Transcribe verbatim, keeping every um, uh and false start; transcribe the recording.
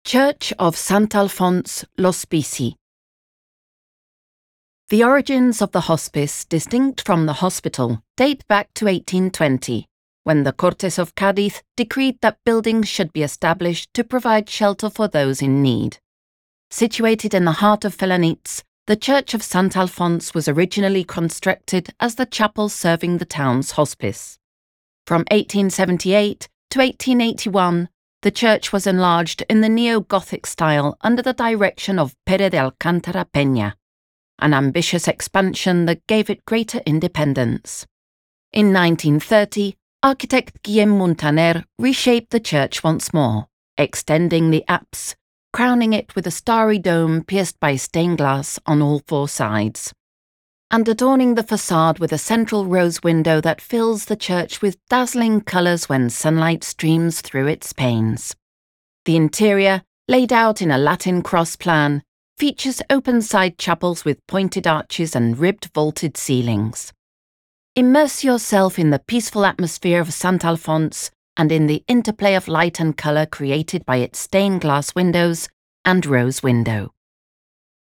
Church of Sant'Alfonso l'Ospizi. The origins of the hospice, distinct from the hospital, date back to eighteen twenty, when the Cortes of Cádiz decreed that buildings should be established to provide shelter for those in need. Situated in the heart of Felanitx, the Church of Sant'Alfonso was originally constructed as the chapel serving the town's hospice. From eighteen seventy-eight to eighteen eighty-one, the church was enlarged in the neo-Gothic style under the direction of Pere de Alcántara Peña, an ambitious expansion that gave it greater independence. In nineteen thirty, architect Guillem Muntaner reshaped the church once more, extending the apse, crowning it with a starry dome pierced by stained glass on all four sides, and adorning the facade with a central rose window that fills the church with dazzling colours when sunlight streams through its panes. The interior, laid out in a Latin cross plan, features open side chapels with pointed arches and ribbed vaulted ceilings. Immerse yourself in the peaceful atmosphere of Sant'Alfonso and in the interplay of light and colour created by its stained glass windows and rose window.